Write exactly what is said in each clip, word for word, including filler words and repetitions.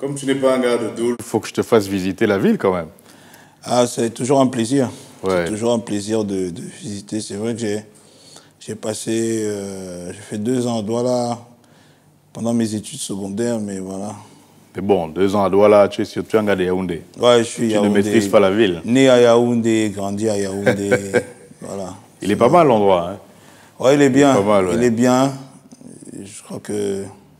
Comme tu n'es pas un gars de Doul, il faut que je te fasse visiter la ville quand même. Ah, c'est toujours un plaisir. Ouais. C'est toujours un plaisir de, de visiter. C'est vrai que j'ai, j'ai passé, euh, j'ai fait deux ans à Douala pendant mes études secondaires, mais voilà. Mais bon, deux ans à Douala, tu es sur tu es un gars de Yaoundé. Ouais, je suis Tu Yaoundé. ne maîtrises pas la ville. Né à Yaoundé, grandi à Yaoundé. Voilà. Il est pas mal l'endroit, hein. Ouais, il est bien. Il est pas mal, ouais. Il est bien. Je crois que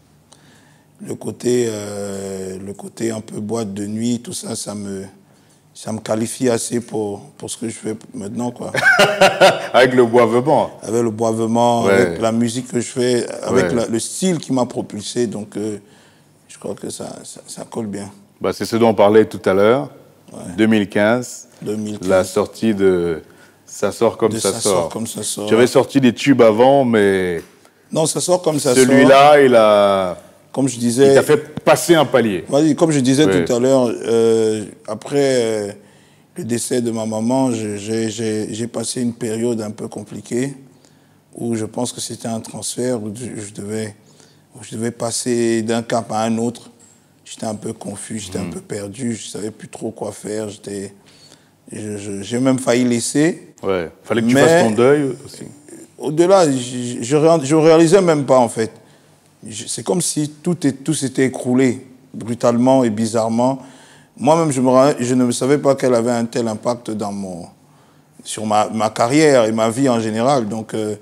le côté, euh, le côté un peu boîte de nuit, tout ça, ça me, ça me qualifie assez pour, pour ce que je fais maintenant, quoi. Avec le boivement. Avec le boivement, Ouais. avec la musique que je fais, avec Ouais. la- le style qui m'a propulsé. Donc, euh, je crois que ça, ça, ça colle bien. Bah, c'est ce dont on parlait tout à l'heure. deux mille quinze, deux mille quinze. la sortie de Ça sort comme De ça, Ça sort. sort comme ça sort. Tu avais sorti des tubes avant, mais Non, ça sort comme ça sort. celui-là, il a, Comme je il disais. t'a fait passer un palier. Vas-y, comme je disais Ouais. tout à l'heure, euh, après euh, le décès de ma maman, je- j'ai j'ai- j'ai passé une période un peu compliquée où je pense que c'était un transfert, où je, je devais, où je devais passer d'un cap à un autre. J'étais un peu confus, j'étais un peu perdu, je ne savais plus trop quoi faire. J'étais, je- je- j'ai même failli laisser. Ouais. Fallait que tu Mais- fasses ton deuil aussi. Au-delà, je, je, ré- je réalisais même pas, en fait. Je- C'est comme si tout, est, tout s'était écroulé brutalement et bizarrement. Moi-même, je, me ra- je ne savais pas qu'elle avait un tel impact dans mon, sur ma, ma carrière et ma vie en général. Donc, euh,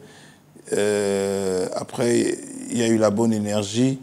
euh, après, il y a eu la bonne énergie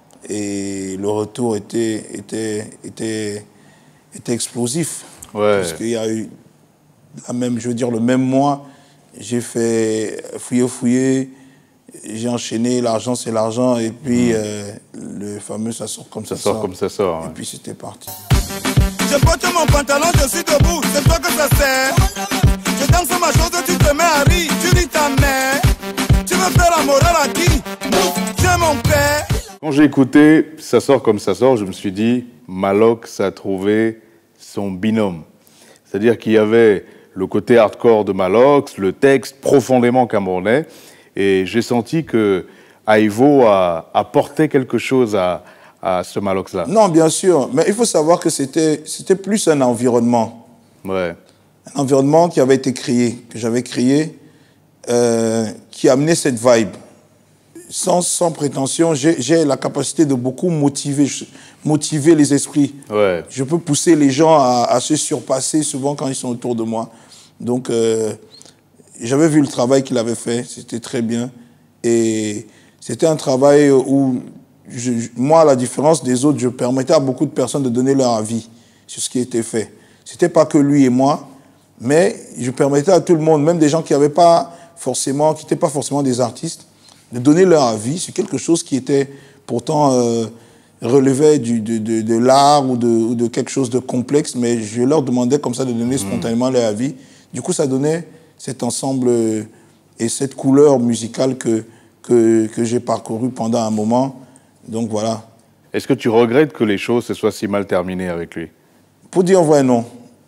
et le retour était, était, était, était explosif. Ouais. Parce qu'il y a eu, la même, je veux dire, le même mois, j'ai fait fouiller, fouiller, j'ai enchaîné, l'argent c'est l'argent, et puis euh, le fameux ça sort comme ça, Ça sort comme ça sort. Et ouais. puis c'était parti. Je porte mon pantalon, je suis debout, c'est toi que ça sert. Je danse ma chose, tu te mets à rire, tu ris ta mère. Tu veux faire la morale à qui? J'ai mon père. Quand j'ai écouté Ça sort comme ça sort, je me suis dit, Malox a trouvé son binôme. C'est-à-dire qu'il y avait le côté hardcore de Malox, le texte profondément camerounais, et j'ai senti que Aivo a apporté quelque chose à, à ce Malox-là. Non, bien sûr, mais il faut savoir que c'était c'était plus un environnement. Ouais. Un environnement qui avait été créé, que j'avais créé, euh, qui amenait cette vibe. Sans, sans prétention, j'ai j'ai la capacité de beaucoup motiver, motiver les esprits. Ouais. Je peux pousser les gens à, à se surpasser souvent quand ils sont autour de moi. Donc, euh, j'avais vu le travail qu'il avait fait, c'était très bien. Et c'était un travail où, je, moi, à la différence des autres, je permettais à beaucoup de personnes de donner leur avis sur ce qui était fait. C'était pas que lui et moi, mais je permettais à tout le monde, même des gens qui n'avaient pas forcément, qui n'étaient pas forcément des artistes, de donner leur avis sur quelque chose qui était pourtant euh, relevait du, de, de, de l'art ou de, ou de quelque chose de complexe, mais je leur demandais comme ça de donner spontanément leur avis. Du coup, ça donnait cet ensemble euh, et cette couleur musicale que, que, que j'ai parcourue pendant un moment. Donc voilà. Est-ce que tu regrettes que les choses se soient si mal terminées avec lui? Pour dire vrai, non.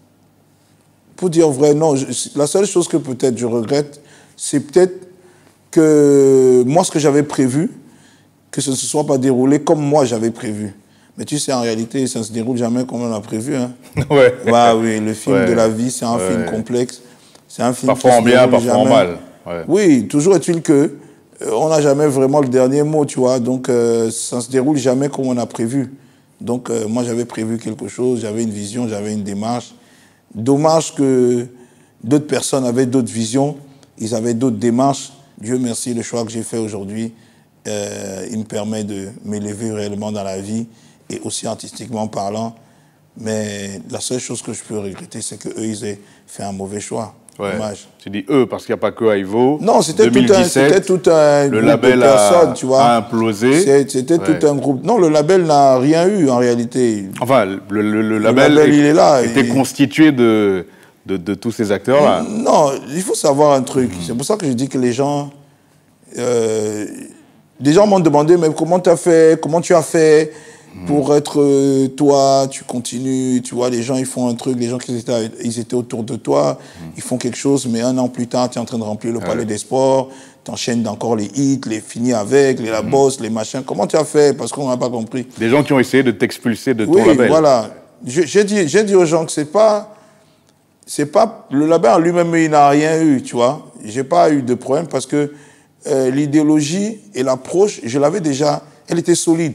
Pour dire vrai, non. Je, la seule chose que peut-être je regrette, c'est peut-être que moi, ce que j'avais prévu, que ce ne se soit pas déroulé comme moi j'avais prévu. Mais tu sais, en réalité, ça ne se déroule jamais comme on a prévu. Hein. Ouais. Bah oui, le film Ouais. de la vie, c'est un Ouais. film complexe. C'est un film Parfois qui en se bien, déroule parfois en jamais. mal. Ouais. Oui, toujours est-il que euh, on n'a jamais vraiment le dernier mot, tu vois. Donc, euh, ça ne se déroule jamais comme on a prévu. Donc, euh, moi, j'avais prévu quelque chose, j'avais une vision, j'avais une démarche. Dommage que d'autres personnes avaient d'autres visions, ils avaient d'autres démarches. Dieu merci, le choix que j'ai fait aujourd'hui, euh, il me permet de m'élever réellement dans la vie et aussi artistiquement parlant. Mais la seule chose que je peux regretter, c'est qu'eux, ils aient fait un mauvais choix. Ouais. Dommage. Tu dis eux parce qu'il n'y a pas que Aivo. Non, c'était tout un, c'était tout un le groupe label de personnes, a, tu vois. a implosé. C'est- C'était Ouais. tout un groupe. Non, le label n'a rien eu en réalité. Enfin, le, le- le label, label, il est là, était il- constitué de, de, de tous ces acteurs-là. Non, il faut savoir un truc. Mm-hmm. C'est pour ça que je dis que les gens... Euh, des gens m'ont demandé, mais comment tu as fait, comment tu as fait pour être euh, toi, tu continues, tu vois, les gens, ils font un truc, les gens qui étaient, ils étaient autour de toi, ils font quelque chose, mais un an plus tard, tu es en train de remplir le palais des sports, tu enchaînes encore les hits, les finis avec, les la mmh. boss, les machins. Comment tu as fait? Parce qu'on n'a pas compris. Des gens qui ont essayé de t'expulser de ton oui, label. Oui, voilà. J'ai dit, j'ai dit aux gens que c'est pas... C'est pas... Le label en lui-même, il n'a rien eu, tu vois. J'ai pas eu de problème parce que euh, l'idéologie et l'approche, je l'avais déjà... Elle était solide.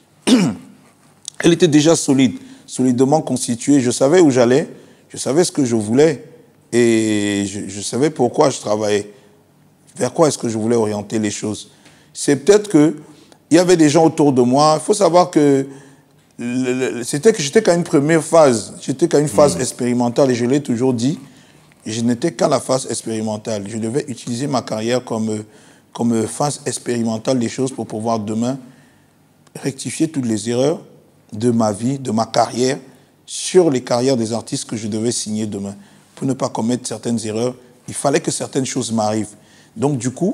Elle était déjà solide, solidement constituée. Je savais où j'allais, je savais ce que je voulais et je, je savais pourquoi je travaillais. Vers quoi est-ce que je voulais orienter les choses. C'est peut-être qu'il y avait des gens autour de moi. Il faut savoir que c'était que j'étais qu'à une première phase. J'étais qu'à une phase mmh. expérimentale et je l'ai toujours dit. Je n'étais qu'à la phase expérimentale. Je devais utiliser ma carrière comme, comme phase expérimentale des choses pour pouvoir demain rectifier toutes les erreurs de ma vie, de ma carrière, sur les carrières des artistes que je devais signer demain. Pour ne pas commettre certaines erreurs, il fallait que certaines choses m'arrivent. Donc, du coup,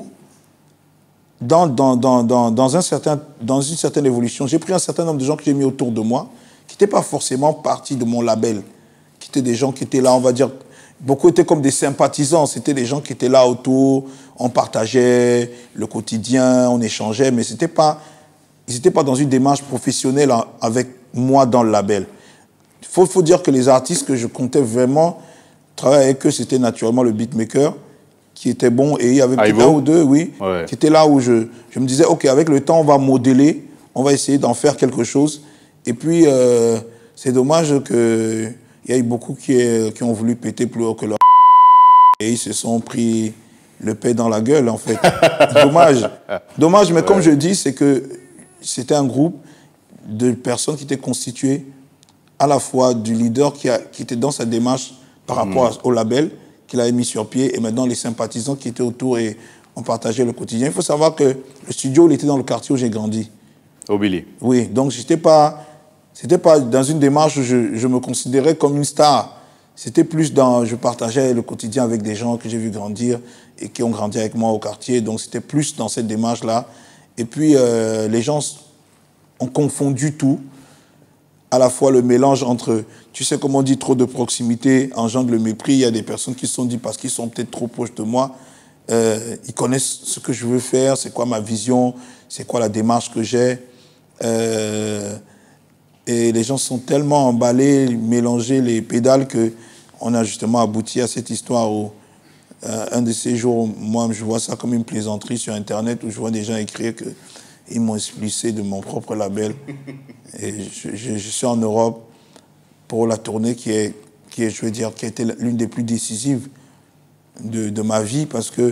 dans, dans, dans, dans, dans, un certain, dans une certaine évolution, j'ai pris un certain nombre de gens que j'ai mis autour de moi, qui n'étaient pas forcément partis de mon label, qui étaient des gens qui étaient là, on va dire, beaucoup étaient comme des sympathisants, c'était des gens qui étaient là autour, on partageait le quotidien, on échangeait, mais c'était pas... Ils n'étaient pas dans une démarche professionnelle avec moi dans le label. Il faut, faut dire que les artistes que je comptais vraiment travailler avec eux, c'était naturellement le beatmaker, qui était bon, et il y avait peut-être un ou deux, oui, ouais. qui étaient là où je, je me disais, OK, avec le temps, on va modeler, on va essayer d'en faire quelque chose. Et puis, euh, c'est dommage qu'il y ait beaucoup qui, qui ont voulu péter plus haut que leur... Et ils se sont pris le paix dans la gueule, en fait. Dommage. Dommage, mais ouais. comme je dis, c'est que c'était un groupe de personnes qui étaient constituées à la fois du leader qui, a, qui était dans sa démarche par rapport mmh. au label qu'il avait mis sur pied et maintenant les sympathisants qui étaient autour et on partageait le quotidien. Il faut savoir que le studio, il était dans le quartier où j'ai grandi. Au Billy. Oui, donc j'étais pas, c'était pas dans une démarche où je, je me considérais comme une star. C'était plus dans, je partageais le quotidien avec des gens que j'ai vu grandir et qui ont grandi avec moi au quartier. Donc c'était plus dans cette démarche-là. Et puis, euh, les gens ont confondu tout, à la fois le mélange entre, tu sais comment on dit, trop de proximité engendre le mépris. Il y a des personnes qui se sont dit, parce qu'ils sont peut-être trop proches de moi, euh, ils connaissent ce que je veux faire, c'est quoi ma vision, c'est quoi la démarche que j'ai. Euh, et les gens sont tellement emballés, mélangés les pédales, qu'on a justement abouti à cette histoire où, Euh, un de ces jours, moi, je vois ça comme une plaisanterie sur Internet où je vois des gens écrire qu'ils m'ont expulsé de mon propre label. Et je, je, je suis en Europe pour la tournée qui est, qui est je veux dire, qui a été l'une des plus décisives de, de ma vie parce que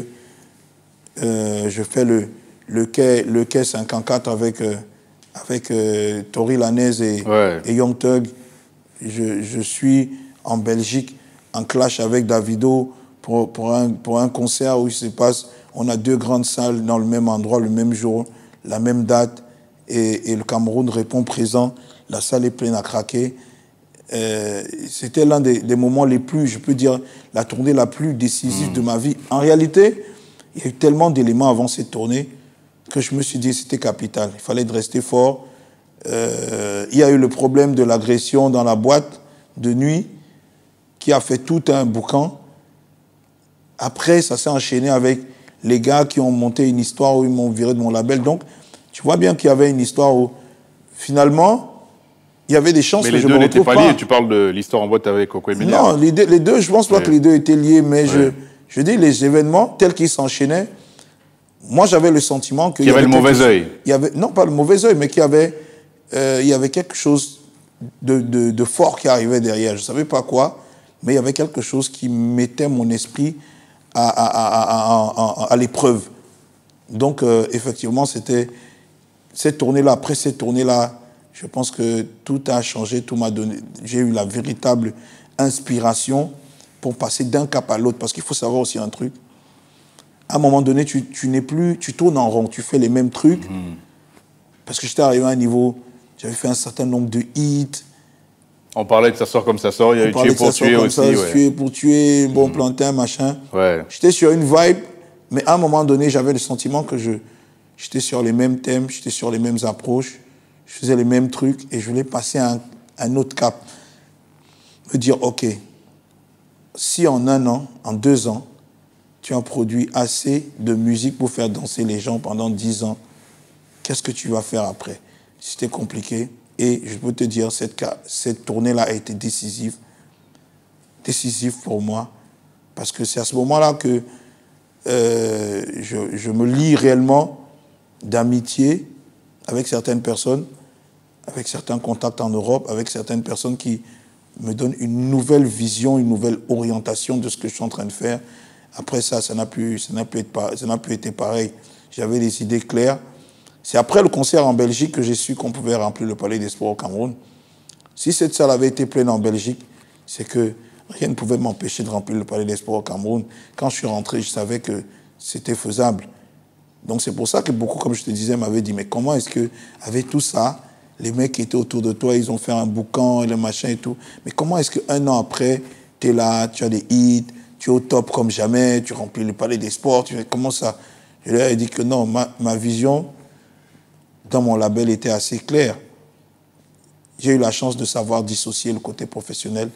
euh, je fais le, le, quai, le quai cinquante-quatre avec, euh, avec euh, Tory Lanez et, ouais. et Young Thug. Je, je suis en Belgique en clash avec Davido Pour, pour, un, pour un concert où il se passe, on a deux grandes salles dans le même endroit, le même jour, la même date, et, et le Cameroun répond présent, la salle est pleine à craquer. Euh, c'était l'un des, des moments les plus, je peux dire, la tournée la plus décisive mmh. de ma vie. En réalité, il y a eu tellement d'éléments avant cette tournée que je me suis dit que c'était capital. Il fallait rester fort. Euh, il y a eu le problème de l'agression dans la boîte de nuit qui a fait tout un boucan. Après, ça s'est enchaîné avec les gars qui ont monté une histoire où ils m'ont viré de mon label. Donc, tu vois bien qu'il y avait une histoire où, finalement, il y avait des chances mais que je me retrouve pas. Mais les deux n'étaient pas liés. Tu parles de l'histoire en boîte avec Coco et Ménia. Non, les deux, les deux je pense pas ouais. que les deux étaient liés, mais ouais. je, je dis les événements tels qu'ils s'enchaînaient. Moi, j'avais le sentiment qu'il y, y avait le mauvais œil. Il y avait non pas le mauvais œil, mais qu'il y avait, euh, il y avait quelque chose de, de, de fort qui arrivait derrière. Je savais pas quoi, mais il y avait quelque chose qui mettait mon esprit à, à, à, à, à, à l'épreuve. Donc, euh, effectivement, c'était cette tournée-là. Après cette tournée-là, je pense que tout a changé, tout m'a donné. J'ai eu la véritable inspiration pour passer d'un cap à l'autre. Parce qu'il faut savoir aussi un truc. À un moment donné, tu, tu n'es plus, tu tournes en rond, tu fais les mêmes trucs. Mmh. Parce que j'étais arrivé à un niveau, j'avais fait un certain nombre de hits. On parlait de Ça sort comme ça sort, il y a eu Tuer pour tuer aussi. Ça, ouais. Tuer pour tuer, bon mmh. plantain, machin. Ouais. J'étais sur une vibe, mais à un moment donné, j'avais le sentiment que je, j'étais sur les mêmes thèmes, j'étais sur les mêmes approches, je faisais les mêmes trucs et je voulais passer à un, un autre cap. Me dire, OK, si en un an, en deux ans, tu as produit assez de musique pour faire danser les gens pendant dix ans. Qu'est-ce que tu vas faire après? C'était compliqué. Et je peux te dire, cette, cette tournée-là a été décisive. Décisive pour moi. Parce que c'est à ce moment-là que euh, je, je me lie réellement d'amitié avec certaines personnes, avec certains contacts en Europe, avec certaines personnes qui me donnent une nouvelle vision, une nouvelle orientation de ce que je suis en train de faire. Après ça, ça n'a plus, ça n'a plus, plus été pareil. J'avais des idées claires. C'est après le concert en Belgique que j'ai su qu'on pouvait remplir le Palais des Sports au Cameroun. Si cette salle avait été pleine en Belgique, c'est que rien ne pouvait m'empêcher de remplir le Palais des Sports au Cameroun. Quand je suis rentré, je savais que c'était faisable. Donc c'est pour ça que beaucoup, comme je te disais, m'avaient dit, mais comment est-ce que, avec tout ça, les mecs qui étaient autour de toi, ils ont fait un boucan et le machin et tout, mais comment est-ce qu'un an après, tu es là, tu as des hits, tu es au top comme jamais, tu remplis le Palais des Sports, tu fais, comment ça? Je leur ai dit que non, ma, ma vision dans mon label était assez claire. J'ai eu la chance de savoir dissocier le côté professionnel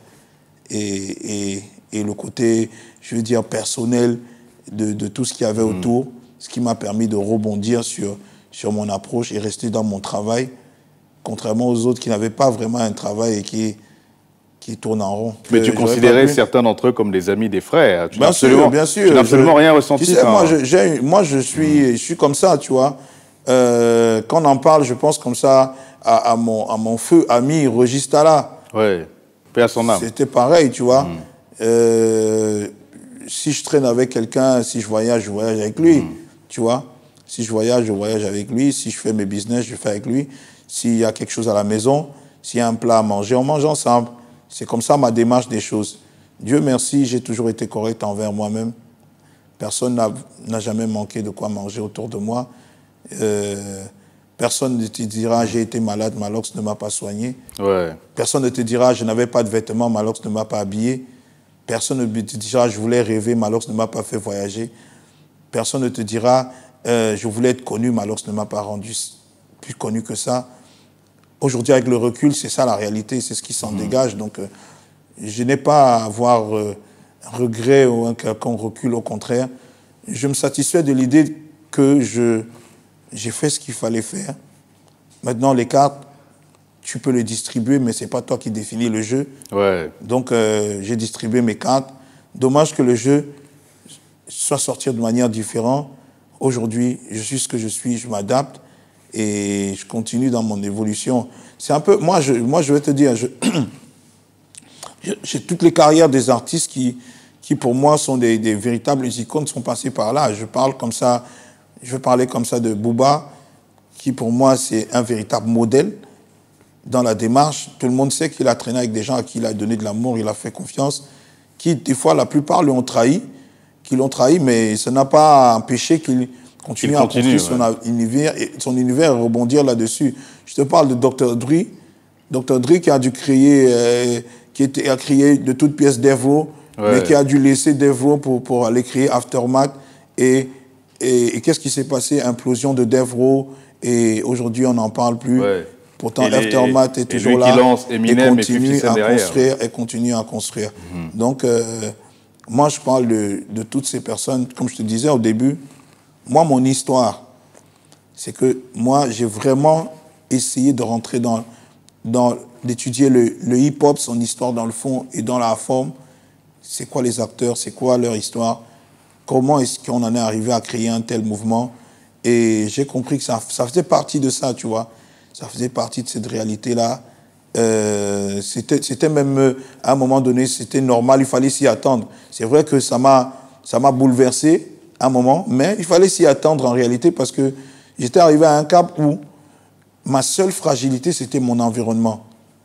et, et, et le côté, je veux dire, personnel de, de tout ce qu'il y avait mmh. autour, ce qui m'a permis de rebondir sur, sur mon approche et rester dans mon travail, contrairement aux autres qui n'avaient pas vraiment un travail et qui, qui tournent en rond. Mais tu considérais certains d'entre eux comme des amis, des frères. Tu bien sûr, bien sûr. Tu n'as absolument je, rien ressenti. Tu sais, moi, je, j'ai, moi je, suis, mmh. je suis comme ça, tu vois. Euh, quand on en parle, je pense comme ça à, à, mon, à mon feu ami Régis Tala. Oui, paix à son âme. C'était pareil, tu vois. Mmh. Euh, si je traîne avec quelqu'un, si je voyage, je voyage avec lui, mmh. tu vois. Si je voyage, je voyage avec lui. Si je fais mes business, je fais avec lui. S'il y a quelque chose à la maison, s'il y a un plat à manger, on mange ensemble. C'est comme ça ma démarche des choses. Dieu merci, j'ai toujours été correct envers moi-même. Personne n'a, n'a jamais manqué de quoi manger autour de moi. Euh, personne ne te dira j'ai été malade, Malox ne m'a pas soigné. Ouais. Personne ne te dira je n'avais pas de vêtements, Malox ne m'a pas habillé. Personne ne te dira je voulais rêver, Malox ne m'a pas fait voyager. Personne ne te dira euh, je voulais être connu, Malox ne m'a pas rendu plus connu que ça. Aujourd'hui, avec le recul, c'est ça la réalité, c'est ce qui s'en mmh. dégage. Donc, euh, je n'ai pas à avoir euh, un regret ou un quelconque recul, au contraire. Je me satisfais de l'idée que je, j'ai fait ce qu'il fallait faire. Maintenant, les cartes, tu peux les distribuer, mais ce n'est pas toi qui définis le jeu. Ouais. Donc, euh, j'ai distribué mes cartes. Dommage que le jeu soit sorti de manière différente. Aujourd'hui, je suis ce que je suis, je m'adapte. Et je continue dans mon évolution. C'est un peu... Moi, je, moi, je vais te dire, je, j'ai toutes les carrières des artistes qui, qui pour moi, sont des, des véritables icônes, sont passés par là. Je parle comme ça... Je vais parler comme ça de Booba, qui pour moi, c'est un véritable modèle dans la démarche. Tout le monde sait qu'il a traîné avec des gens à qui il a donné de l'amour, il a fait confiance, qui, des fois, la plupart lui ont trahi, qui l'ont trahi, mais ça n'a pas empêché qu'il... Continue à construire son, ouais. univers et son univers et rebondir là-dessus. Je te parle de docteur Dre. docteur Dre qui a dû créer, euh, qui était, a créé de toutes pièces Devo, ouais. mais qui a dû laisser Devo pour, pour aller créer Aftermath. Et, et, et qu'est-ce qui s'est passé? Implosion de Devo. Et aujourd'hui, on n'en parle plus. Ouais. Pourtant, et Aftermath les, est toujours là. Lance Eminem et continue et à derrière. construire et continue à construire. Mm-hmm. Donc, euh, moi, je parle de, de toutes ces personnes. Comme je te disais au début, moi, mon histoire, c'est que moi, j'ai vraiment essayé de rentrer dans, dans d'étudier le, le hip-hop, son histoire dans le fond et dans la forme. C'est quoi les acteurs, c'est quoi leur histoire, comment est-ce qu'on en est arrivé à créer un tel mouvement. Et j'ai compris que ça, ça faisait partie de ça, tu vois. Ça faisait partie de cette réalité-là. Euh, c'était, c'était même, à un moment donné, c'était normal, il fallait s'y attendre. C'est vrai que ça m'a, ça m'a bouleversé, un moment, mais il fallait s'y attendre en réalité parce que j'étais arrivé à un cap où ma seule fragilité, c'était mon environnement.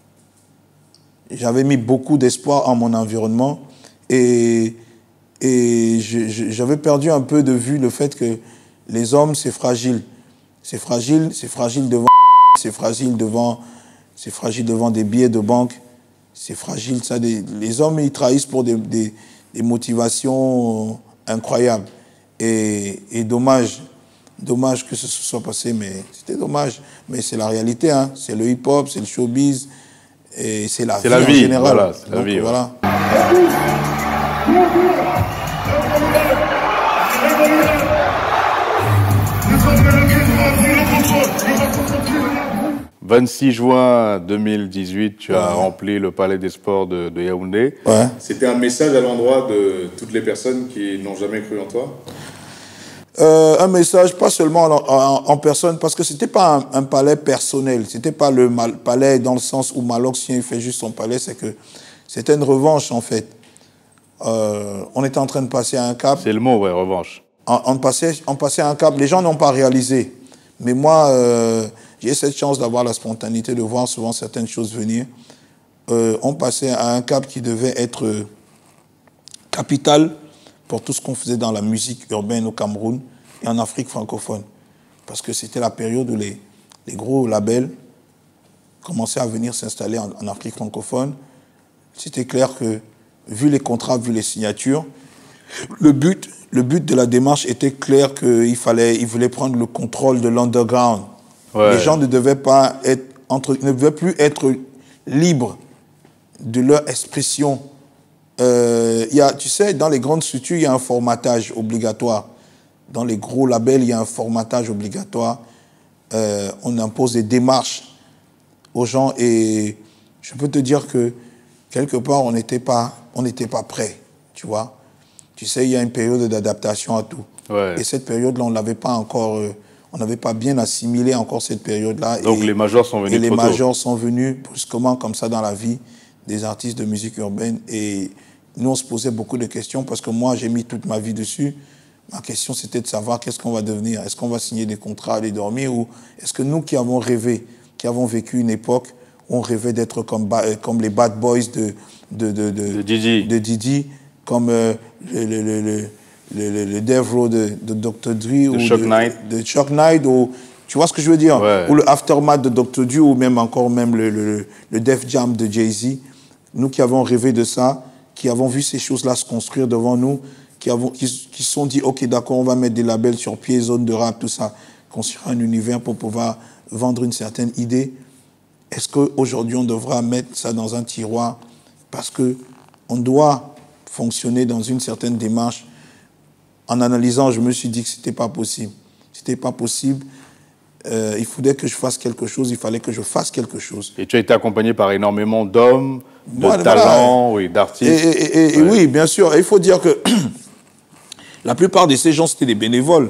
J'avais mis beaucoup d'espoir en mon environnement et, et je, je, j'avais perdu un peu de vue le fait que les hommes, c'est fragile. C'est fragile, c'est fragile devant, c'est fragile devant, c'est fragile devant des billets de banque, c'est fragile. Ça, des, les hommes, ils trahissent pour des, des, des motivations incroyables. Et, et dommage, dommage que ce soit passé, mais c'était dommage. Mais c'est la réalité, hein. C'est le hip-hop, c'est le showbiz, et c'est la, c'est vie, la vie en général. Voilà, c'est la Donc, vie. Voilà. Ouais. vingt-six juin deux mille dix-huit, tu ouais. as rempli le Palais des Sports de, de Yaoundé. Ouais. C'était un message à l'endroit de toutes les personnes qui n'ont jamais cru en toi? Euh, un message, pas seulement en, en, en personne, parce que ce n'était pas un, un palais personnel. Ce n'était pas le mal, palais dans le sens où Malox, si il fait juste son palais, c'est que c'était une revanche, en fait. Euh, on était en train de passer à un cap. C'est le mot, ouais, revanche. On, on, passait, on passait à un cap. Les gens n'ont pas réalisé. Mais moi, euh, j'ai cette chance d'avoir la spontanéité, de voir souvent certaines choses venir. Euh, on passait à un cap qui devait être euh, capital pour tout ce qu'on faisait dans la musique urbaine au Cameroun et en Afrique francophone. Parce que c'était la période où les, les gros labels commençaient à venir s'installer en, en Afrique francophone. C'était clair que, vu les contrats, vu les signatures, le but, le but de la démarche était clair qu'il fallait, ils voulaient prendre le contrôle de l'underground. Ouais. Les gens ne devaient pas être entre, ne devaient plus être libres de leur expression. Euh, y a, tu sais, dans les grandes structures, il y a un formatage obligatoire. Dans les gros labels, il y a un formatage obligatoire. Euh, on impose des démarches aux gens et je peux te dire que quelque part, on n'était pas, on n'était pas prêt, tu vois. Tu sais, il y a une période d'adaptation à tout. Ouais. Et cette période-là, on l'avait pas encore, euh, on n'avait pas bien assimilé encore cette période-là. Donc et, les majors sont venus. Et les majors sont venus brusquement comme ça dans la vie des artistes de musique urbaine. Et nous, on se posait beaucoup de questions parce que moi, j'ai mis toute ma vie dessus. Ma question, c'était de savoir qu'est-ce qu'on va devenir. Est-ce qu'on va signer des contrats, aller dormir, ou est-ce que nous qui avons rêvé, qui avons vécu une époque où on rêvait d'être comme, comme les bad boys de, de, de, de, de Didi, de Didi comme euh, le, le, le, le, le, le Death Row de, de docteur Dre, de ou Shock de, Knight. de Shock Knight, ou tu vois ce que je veux dire, ouais. Ou le Aftermath de docteur Dre, ou même encore même le, le, le Def Jam de Jay-Z. Nous qui avons rêvé de ça, qui avons vu ces choses-là se construire devant nous, qui avons, qui, qui se sont dit, ok, d'accord, on va mettre des labels sur pied, zone de rap, tout ça, construire un univers pour pouvoir vendre une certaine idée. Est-ce qu'aujourd'hui, on devra mettre ça dans un tiroir parce qu'on doit fonctionner dans une certaine démarche? En analysant, je me suis dit que ce n'était pas possible. Ce n'était pas possible. Euh, il fallait que je fasse quelque chose, il fallait que je fasse quelque chose. Et tu as été accompagné par énormément d'hommes, de voilà, talents, voilà. Oui, d'artistes. Et, et, et, ouais. et oui, bien sûr. Et il faut dire que la plupart de ces gens, c'était des bénévoles.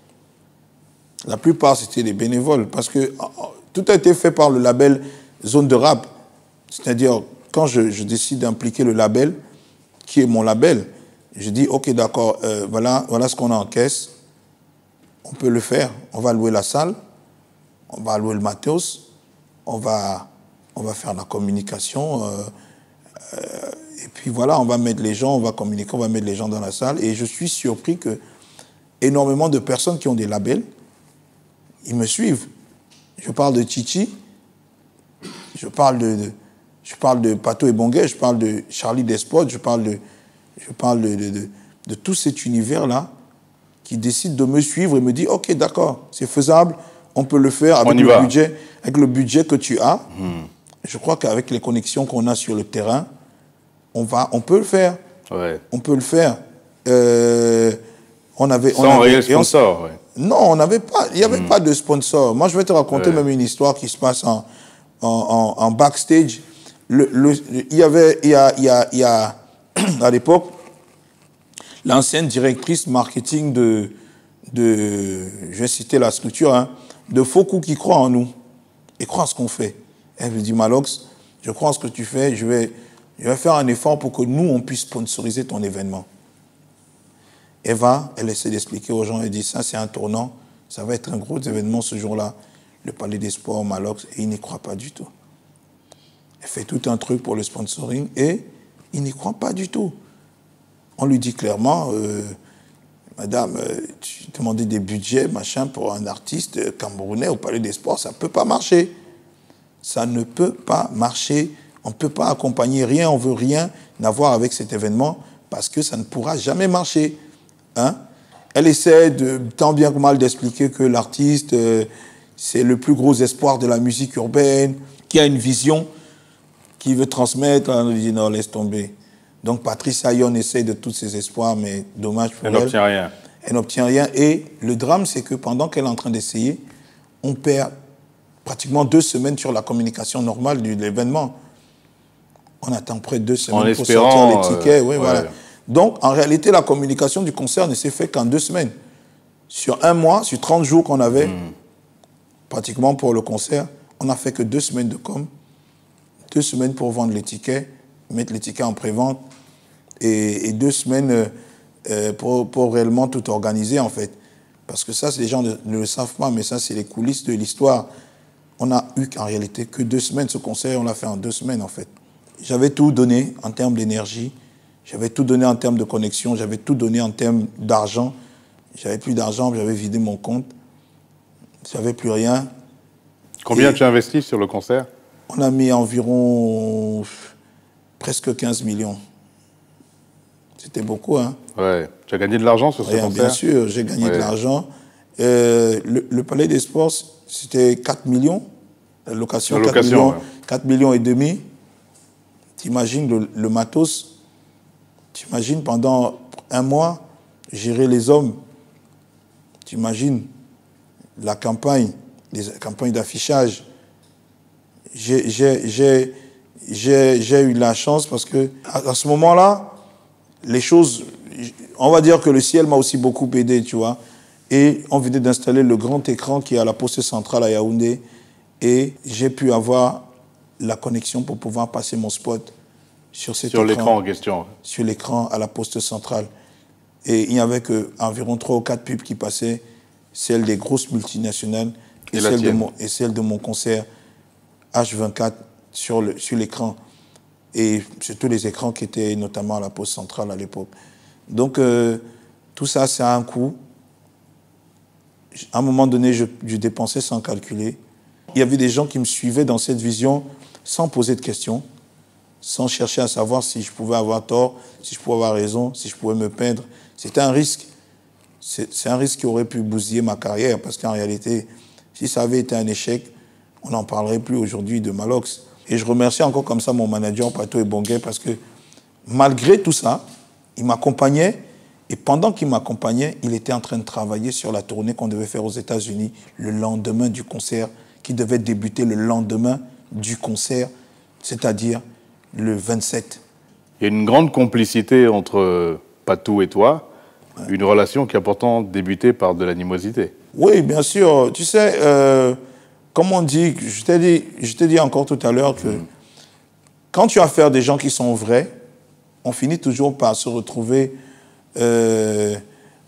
La plupart, c'était des bénévoles. Parce que tout a été fait par le label Zone de Rap. C'est-à-dire, quand je, je décide d'impliquer le label, qui est mon label, je dis, OK, d'accord, euh, voilà, voilà ce qu'on a en caisse. On peut le faire. On va louer la salle. On va louer le matos. On va, on va faire la communication. Euh, euh, et puis voilà, on va mettre les gens, on va communiquer, on va mettre les gens dans la salle. Et je suis surpris que énormément de personnes qui ont des labels, ils me suivent. Je parle de Chichi, je parle de, de, je parle de Pato et Bonguet, je parle de Charlie Despot, je parle de, je parle de, de, de, de tout cet univers-là qui décide de me suivre et me dit, OK, d'accord, c'est faisable, on peut le faire avec le budget, avec le budget que tu as. Hmm. Je crois qu'avec les connexions qu'on a sur le terrain, on, va, on peut le faire. Ouais. On peut le faire. Euh, on avait, Sans on avait, réel sponsor, on, ouais. Non, on n'avait pas, il n'y avait hmm. pas de sponsor. Moi, je vais te raconter ouais. même une histoire qui se passe en, en, en, en backstage. Le, le, il y avait, il y a, il y a, il y a à l'époque, l'ancienne directrice marketing de, de, je vais citer la structure, hein, de Foku qui croit en nous et croit en ce qu'on fait. Elle me dit, Malox, je crois en ce que tu fais, je vais, je vais faire un effort pour que nous, on puisse sponsoriser ton événement. Eva, elle essaie d'expliquer aux gens, elle dit, ça c'est un tournant, ça va être un gros événement ce jour-là, le Palais des Sports, Malox, et il n'y croit pas du tout. Elle fait tout un truc pour le sponsoring et il n'y croit pas du tout. On lui dit clairement, euh, madame, euh, tu demandais des budgets, machin, pour un artiste camerounais au Palais des Sports, ça ne peut pas marcher. Ça ne peut pas marcher. On ne peut pas accompagner rien, on ne veut rien avoir avec cet événement parce que ça ne pourra jamais marcher. Hein? Elle essaie de, tant bien que mal d'expliquer que l'artiste, euh, c'est le plus gros espoir de la musique urbaine, qui a une vision, qui veut transmettre. On lui dit non, laisse tomber. Donc Patrice Ayon essaie de tous ses espoirs, mais dommage pour elle. Elle n'obtient rien. Elle n'obtient rien. Et le drame, c'est que pendant qu'elle est en train d'essayer, on perd pratiquement deux semaines sur la communication normale de l'événement. On attend près de deux semaines en pour espérant, sortir les tickets. Euh, oui, ouais. Voilà. Donc, en réalité, la communication du concert ne s'est faite qu'en deux semaines. Sur un mois, sur trente jours qu'on avait, mmh. pratiquement pour le concert, on n'a fait que deux semaines de com, deux semaines pour vendre les tickets, mettre les tickets en pré-vente, et, et deux semaines euh, pour, pour réellement tout organiser, en fait. Parce que ça, les gens ne, ne le savent pas, mais ça, c'est les coulisses de l'histoire. On n'a eu en réalité que deux semaines. Ce concert, on l'a fait en deux semaines, en fait. J'avais tout donné en termes d'énergie, j'avais tout donné en termes de connexion, j'avais tout donné en termes d'argent. J'avais plus d'argent, j'avais vidé mon compte. J'avais plus rien. Combien Et tu as investi sur le concert? On a mis environ presque quinze millions. C'était beaucoup, hein? Ouais. Tu as gagné de l'argent sur ce Rien, concert? Bien sûr, j'ai gagné ouais. de l'argent. Euh, le, le Palais des Sports, c'était quatre millions. La location, La quatre location, millions, ouais. quatre millions et demi. T'imagines le, le matos. T'imagines pendant un mois, gérer les hommes. T'imagines la campagne, les campagnes d'affichage. J'ai, j'ai, j'ai, j'ai, j'ai eu la chance parce que à, à ce moment-là, les choses, on va dire que le ciel m'a aussi beaucoup aidé, tu vois. Et on venait d'installer le grand écran qui est à la poste centrale à Yaoundé. Et j'ai pu avoir la connexion pour pouvoir passer mon spot sur cet Sur écran. l'écran en question. Sur l'écran à la poste centrale. Et il n'y avait qu'environ trois ou quatre pubs qui passaient, celle des grosses multinationales et, et, celle, de mon, et celle de mon concert H vingt-quatre sur, le, sur l'écran. Et sur tous les écrans qui étaient notamment à la poste centrale à l'époque. Donc, euh, tout ça, c'est un coût. À un moment donné, je, je dépensais sans calculer. Il y avait des gens qui me suivaient dans cette vision sans poser de questions, sans chercher à savoir si je pouvais avoir tort, si je pouvais avoir raison, si je pouvais me peindre. C'était un risque. C'est, c'est un risque qui aurait pu bousiller ma carrière, parce qu'en réalité, si ça avait été un échec, on n'en parlerait plus aujourd'hui de Malox. Et je remercie encore comme ça mon manager, Pato Ebongue, parce que malgré tout ça, il m'accompagnait, et pendant qu'il m'accompagnait, il était en train de travailler sur la tournée qu'on devait faire aux États-Unis le lendemain du concert, qui devait débuter le lendemain du concert, c'est-à-dire le vingt-sept. Il y a une grande complicité entre Patou et toi, ouais. Une relation qui a pourtant débuté par de l'animosité. Oui, bien sûr. Tu sais, euh, comme on dit, je t'ai dit, je t'ai dit encore tout à l'heure que mmh. quand tu as affaire à des gens qui sont vrais, on finit toujours par se retrouver, euh,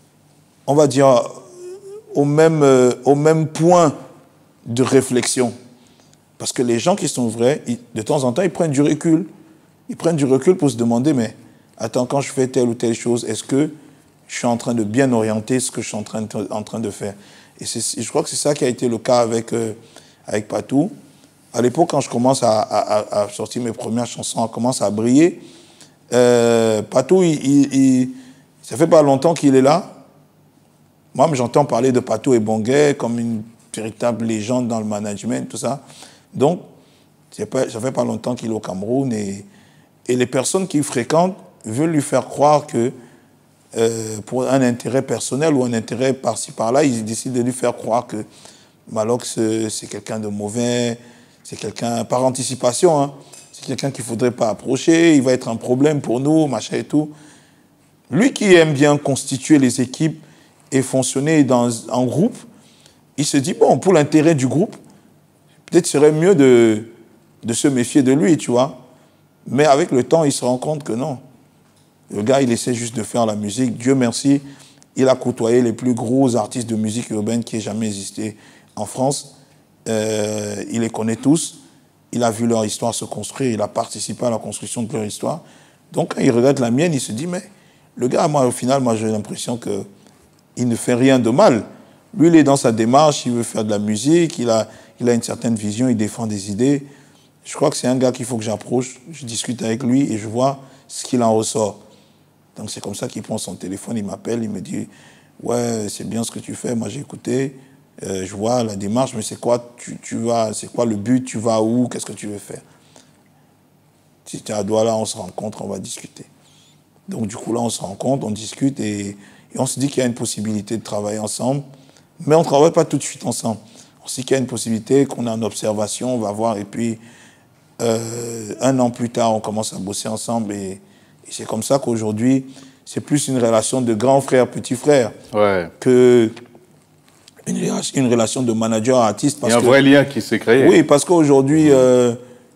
on va dire, au même, euh, au même point de réflexion. Parce que les gens qui sont vrais, ils, de temps en temps, ils prennent du recul. Ils prennent du recul pour se demander, mais attends, quand je fais telle ou telle chose, est-ce que je suis en train de bien orienter ce que je suis en train de, en train de faire? Et c'est, je crois que c'est ça qui a été le cas avec, euh, avec Patou. À l'époque, quand je commence à, à, à sortir mes premières chansons, on commence à briller, euh, Patou, il, il, il, ça fait pas longtemps qu'il est là. Moi, j'entends parler de Patou Ebongue comme une véritable légende dans le management, tout ça. Donc, pas, ça fait pas longtemps qu'il est au Cameroun et, et les personnes qui fréquentent veulent lui faire croire que euh, pour un intérêt personnel ou un intérêt par-ci par-là, ils décident de lui faire croire que Malox, c'est quelqu'un de mauvais, c'est quelqu'un, par anticipation, hein, c'est quelqu'un qu'il ne faudrait pas approcher, il va être un problème pour nous, machin et tout. Lui qui aime bien constituer les équipes et fonctionner dans, en groupe, il se dit, bon, pour l'intérêt du groupe, peut-être serait mieux de, de se méfier de lui, tu vois. Mais avec le temps, il se rend compte que non. Le gars, il essaie juste de faire la musique. Dieu merci, il a côtoyé les plus gros artistes de musique urbaine qui aient jamais existé en France. Euh, il les connaît tous. Il a vu leur histoire se construire. Il a participé à la construction de leur histoire. Donc, quand il regarde la mienne, il se dit, mais le gars, moi, au final, moi, j'ai l'impression qu'il ne fait rien de mal. Lui, il est dans sa démarche, il veut faire de la musique, il a, il a une certaine vision, il défend des idées. Je crois que c'est un gars qu'il faut que j'approche, je discute avec lui et je vois ce qu'il en ressort. Donc c'est comme ça qu'il prend son téléphone, il m'appelle, il me dit « Ouais, c'est bien ce que tu fais, moi j'ai écouté, euh, je vois la démarche, mais c'est quoi, tu, tu vas, c'est quoi le but, tu vas où, qu'est-ce que tu veux faire ?» Si tu es à Douala, on se rencontre, on va discuter. Donc du coup là, on se rencontre, on discute et, et on se dit qu'il y a une possibilité de travailler ensemble. Mais on ne travaille pas tout de suite ensemble. On sait qu'il y a une possibilité, qu'on a une observation, on va voir. Et puis, euh, un an plus tard, on commence à bosser ensemble. Et, et c'est comme ça qu'aujourd'hui, c'est plus une relation de grand frère, petit frère, ouais. que une, une relation de manager-artiste. Il y a un vrai lien qui s'est créé. Oui, parce qu'aujourd'hui, euh,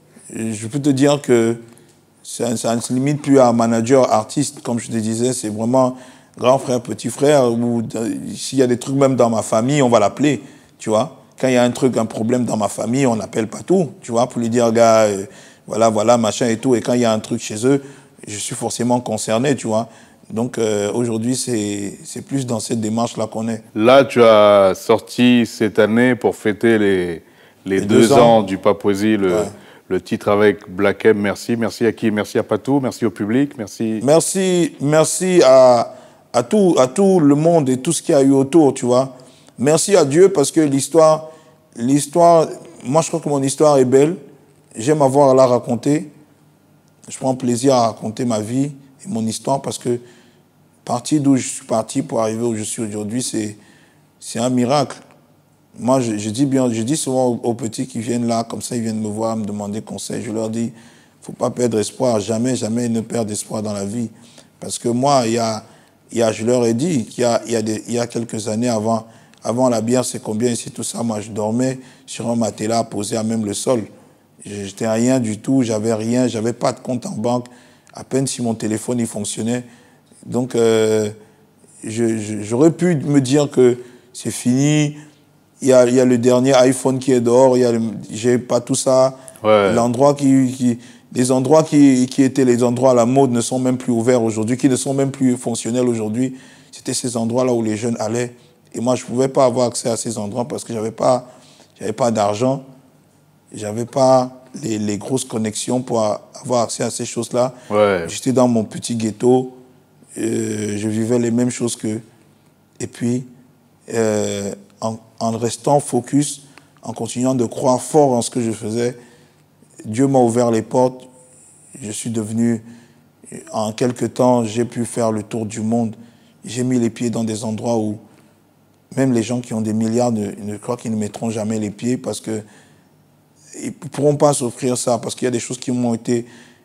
je peux te dire que ça, ça ne se limite plus à manager-artiste. Comme je te disais, c'est vraiment grand frère, petit frère. S'il y a des trucs même dans ma famille, on va l'appeler, tu vois. Quand il y a un truc, un problème dans ma famille, on n'appelle pas tout, tu vois, pour lui dire, gars, euh, voilà, voilà, machin et tout. Et quand il y a un truc chez eux, je suis forcément concerné, tu vois. Donc euh, aujourd'hui, c'est plus dans cette démarche-là qu'on est. Là, tu as sorti cette année pour fêter les, les, les deux, deux ans. ans du Papouasie, le, ouais. le titre avec Black M. Merci. Merci à qui? Merci à Patou, merci au public, merci. Merci, merci à, à, tout, à tout le monde et tout ce qu'il y a eu autour, tu vois. Merci à Dieu parce que l'histoire, l'histoire, moi je crois que mon histoire est belle. J'aime avoir à la raconter. Je prends plaisir à raconter ma vie et mon histoire parce que partir d'où je suis parti pour arriver où je suis aujourd'hui, c'est un miracle. Moi, je, je, dis bien, je dis souvent aux, aux petits qui viennent là, comme ça, ils viennent me voir, me demander conseil. Je leur dis, il ne faut pas perdre espoir. Jamais, jamais ne perdre espoir dans la vie. Parce que moi, il y a, il y a, je leur ai dit qu'il y a, il y a des, il y a quelques années avant, avant la bière, c'est combien ici, tout ça. Moi, je dormais sur un matelas posé à même le sol. J'étais rien du tout, j'avais rien, j'avais pas de compte en banque. À peine si mon téléphone il fonctionnait. Donc, euh, j'aurais pu me dire que c'est fini. Il y, a, il y a le dernier iPhone qui est dehors. Je n'ai pas tout ça. Ouais. L'endroit qui, qui, les endroits qui, qui étaient les endroits à la mode ne sont même plus ouverts aujourd'hui, qui ne sont même plus fonctionnels aujourd'hui. C'était ces endroits-là où les jeunes allaient. Et moi, je ne pouvais pas avoir accès à ces endroits parce que je n'avais pas, j'avais pas d'argent. Je n'avais pas les, les grosses connexions pour avoir accès à ces choses-là. Ouais. J'étais dans mon petit ghetto. Euh, je vivais les mêmes choses qu'eux. Et puis, euh, en, en restant focus, en continuant de croire fort en ce que je faisais, Dieu m'a ouvert les portes. Je suis devenu, en quelques temps, j'ai pu faire le tour du monde. J'ai mis les pieds dans des endroits où même les gens qui ont des milliards ne, ne croient qu'ils ne mettront jamais les pieds parce que ils ne pourront pas s'offrir ça, parce qu'il y a des choses qui m'ont été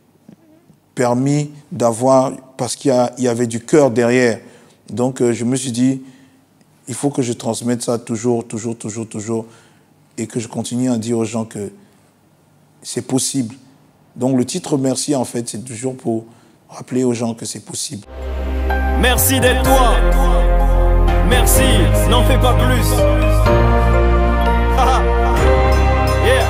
permis d'avoir, parce qu'il y, y avait du cœur derrière. Donc euh, je me suis dit, il faut que je transmette ça toujours, toujours, toujours, toujours, et que je continue à dire aux gens que c'est possible. Donc le titre « Merci », en fait, c'est toujours pour rappeler aux gens que c'est possible. Merci d'être toi. Merci, n'en fais pas plus. Yeah.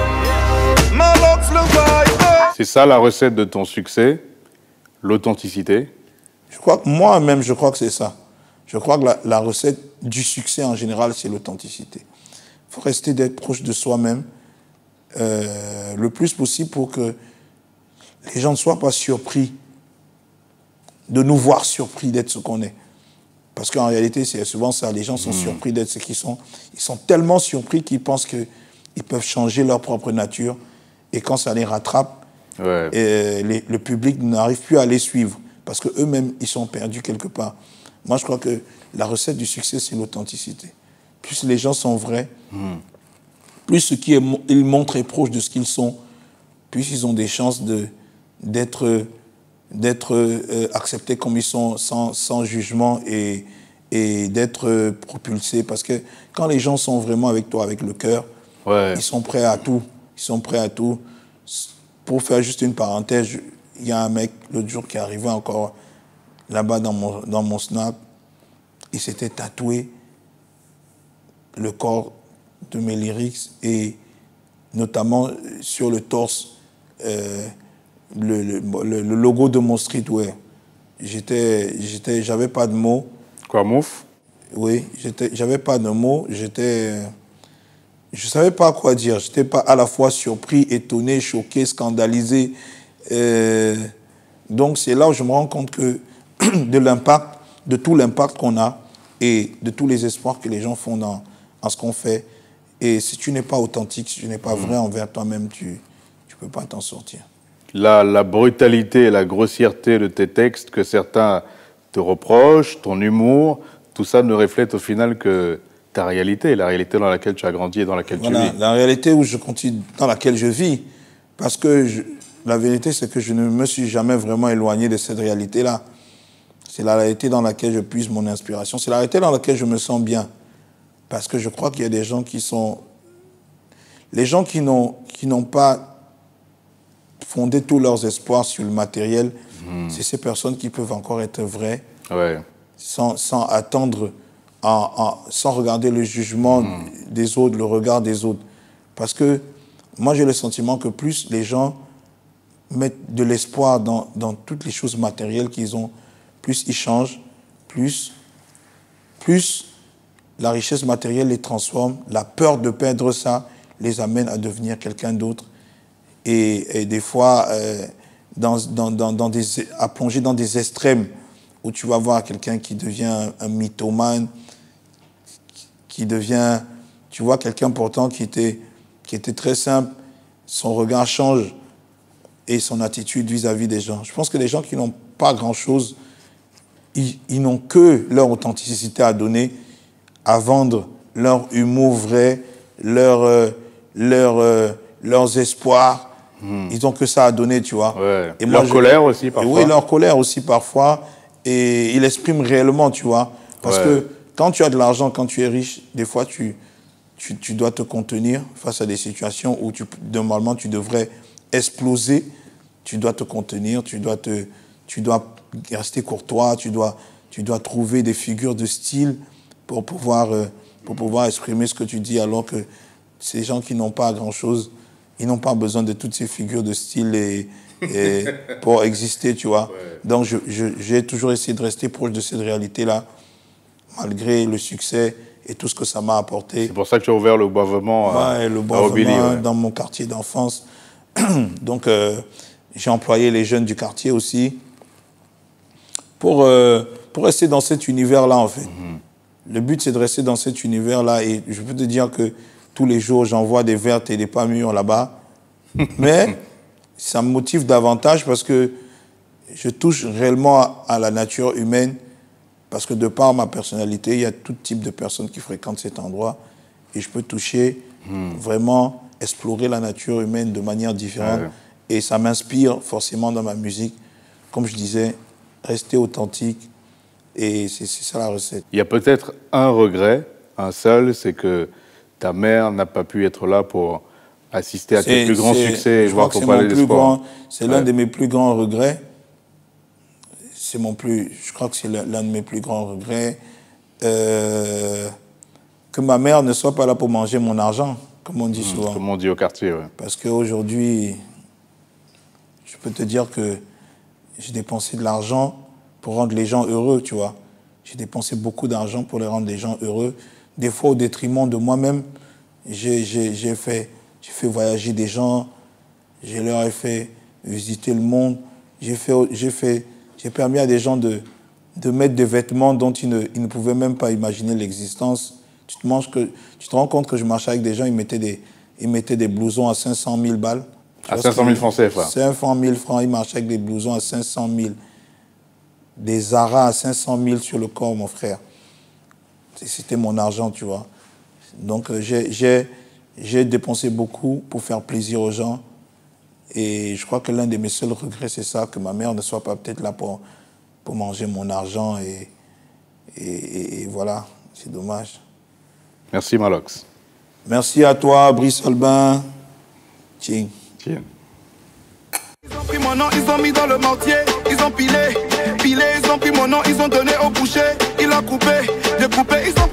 C'est ça la recette de ton succès, l'authenticité? Je crois que moi-même, je crois que c'est ça. Je crois que la, la recette du succès en général, c'est l'authenticité. Il faut rester d'être proche de soi-même euh, le plus possible pour que les gens ne soient pas surpris de nous voir surpris d'être ce qu'on est. Parce qu'en réalité, c'est souvent ça. Les gens sont mmh. surpris d'être ce qu'ils sont. Ils sont tellement surpris qu'ils pensent qu'ils peuvent changer leur propre nature. Et quand ça les rattrape, ouais. et les, le public n'arrive plus à les suivre. Parce qu'eux-mêmes, ils sont perdus quelque part. Moi, je crois que la recette du succès, c'est l'authenticité. Plus les gens sont vrais, mmh. plus ce qu'ils montrent est proche de ce qu'ils sont, plus ils ont des chances d'être d'être euh, acceptés comme ils sont, sans, sans jugement et, et d'être euh, propulsés. Parce que quand les gens sont vraiment avec toi, avec le cœur, ouais. ils sont prêts à tout. Ils sont prêts à tout. Pour faire juste une parenthèse, il y a un mec l'autre jour qui est arrivé encore là-bas dans mon, dans mon snap. Il s'était tatoué le corps de mes lyrics et notamment sur le torse euh, le, le, le, le logo de mon streetwear. J'étais, j'étais, j'avais pas de mots. Quoi, mouf? Oui, j'étais, j'avais pas de mots. J'étais, je savais pas quoi dire. J'étais pas à la fois surpris, étonné, choqué, scandalisé. Euh, donc c'est là où je me rends compte que de l'impact, de tout l'impact qu'on a et de tous les espoirs que les gens font dans, dans ce qu'on fait. Et si tu n'es pas authentique, si tu n'es pas mmh. vrai envers toi-même, tu ne peux pas t'en sortir. La, la brutalité et la grossièreté de tes textes que certains te reprochent, ton humour, tout ça ne reflète au final que ta réalité, la réalité dans laquelle tu as grandi et dans laquelle voilà, tu vis. La réalité où je continue, dans laquelle je vis. Parce que je, la vérité, c'est que je ne me suis jamais vraiment éloigné de cette réalité-là. C'est la réalité dans laquelle je puise mon inspiration. C'est la réalité dans laquelle je me sens bien. Parce que je crois qu'il y a des gens qui sont... Les gens qui n'ont qui n'ont pas fondé tous leurs espoirs sur le matériel, mmh. c'est ces personnes qui peuvent encore être vraies, ouais. sans, sans attendre, en, en, sans regarder le jugement mmh. des autres, le regard des autres. Parce que moi, j'ai le sentiment que plus les gens mettent de l'espoir dans, dans toutes les choses matérielles qu'ils ont, plus ils changent, plus, plus la richesse matérielle les transforme, la peur de perdre ça les amène à devenir quelqu'un d'autre et, et des fois euh, dans, dans, dans, dans des, à plonger dans des extrêmes où tu vas voir quelqu'un qui devient un, un mythomane, qui devient, tu vois quelqu'un pourtant qui était, qui était très simple, son regard change et son attitude vis-à-vis des gens. Je pense que les gens qui n'ont pas grand-chose, ils, ils n'ont que leur authenticité à donner, à vendre leur humour vrai, leur, euh, leur, euh, leurs espoirs. Mmh. Ils n'ont que ça à donner, tu vois. Ouais. Et leur moi, colère je, aussi, parfois. Oui, leur colère aussi, parfois. Et ils l'expriment réellement, tu vois. Parce ouais. que quand tu as de l'argent, quand tu es riche, des fois, tu, tu, tu dois te contenir face à des situations où, tu, normalement, tu devrais exploser. Tu dois te contenir, tu dois, te, tu dois rester courtois, tu dois, tu dois trouver des figures de style pour pouvoir, euh, pour pouvoir exprimer ce que tu dis, alors que ces gens qui n'ont pas grand-chose, ils n'ont pas besoin de toutes ces figures de style et, et pour exister, tu vois. Ouais. Donc, je, je, j'ai toujours essayé de rester proche de cette réalité-là, malgré le succès et tout ce que ça m'a apporté. C'est pour ça que tu as ouvert le boivement à, ouais, le boivement à Aubilly, ouais. dans mon quartier d'enfance. Donc, euh, j'ai employé les jeunes du quartier aussi pour, euh, pour rester dans cet univers-là, en fait. Mm-hmm. Le but, c'est de rester dans cet univers-là. Et je peux te dire que tous les jours, j'envoie des vertes et des pas mûres là-bas. Mais ça me motive davantage parce que je touche réellement à, à la nature humaine. Parce que de par ma personnalité, il y a tout type de personnes qui fréquentent cet endroit. Et je peux toucher, mm. vraiment explorer la nature humaine de manière différente. Ouais. Et ça m'inspire forcément dans ma musique. Comme je disais, rester authentique. Et c'est, c'est ça la recette. Il y a peut-être un regret, un seul, c'est que ta mère n'a pas pu être là pour assister à c'est, tes plus grands succès et voir ton palais des sports. C'est ouais. l'un de mes plus grands regrets. C'est mon plus, je crois que c'est l'un de mes plus grands regrets. Euh, que ma mère ne soit pas là pour manger mon argent, comme on dit mmh, souvent. Comme on dit au quartier, oui. Parce qu'aujourd'hui, je peux te dire que j'ai dépensé de l'argent pour rendre les gens heureux, tu vois. J'ai dépensé beaucoup d'argent pour les rendre les gens heureux. Des fois, au détriment de moi-même, j'ai, j'ai, j'ai, fait, j'ai fait voyager des gens, je leur ai fait visiter le monde, j'ai, fait, j'ai, fait, j'ai permis à des gens de, de mettre des vêtements dont ils ne, ils ne pouvaient même pas imaginer l'existence. Tu te, manges que, tu te rends compte que je marchais avec des gens, ils mettaient des, ils mettaient des blousons à cinq cent mille balles. À cinq cent mille francs C F A. cinq cent mille francs, ils marchaient avec des blousons à cinq cent mille. Des Zara à cinq cent mille sur le corps, mon frère. C'était mon argent, tu vois. Donc, j'ai, j'ai, j'ai dépensé beaucoup pour faire plaisir aux gens. Et je crois que l'un de mes seuls regrets, c'est ça, que ma mère ne soit pas peut-être là pour, pour manger mon argent. Et, et, et, et voilà, c'est dommage. Merci, Malox. Merci à toi, Brice Albin. Tiens. Tiens. Ils ont pris mon nom, ils ont mis dans le mortier, ils ont pilé, pilé, ils ont pris mon nom, ils ont donné au boucher, il a coupé, découpé, ils ont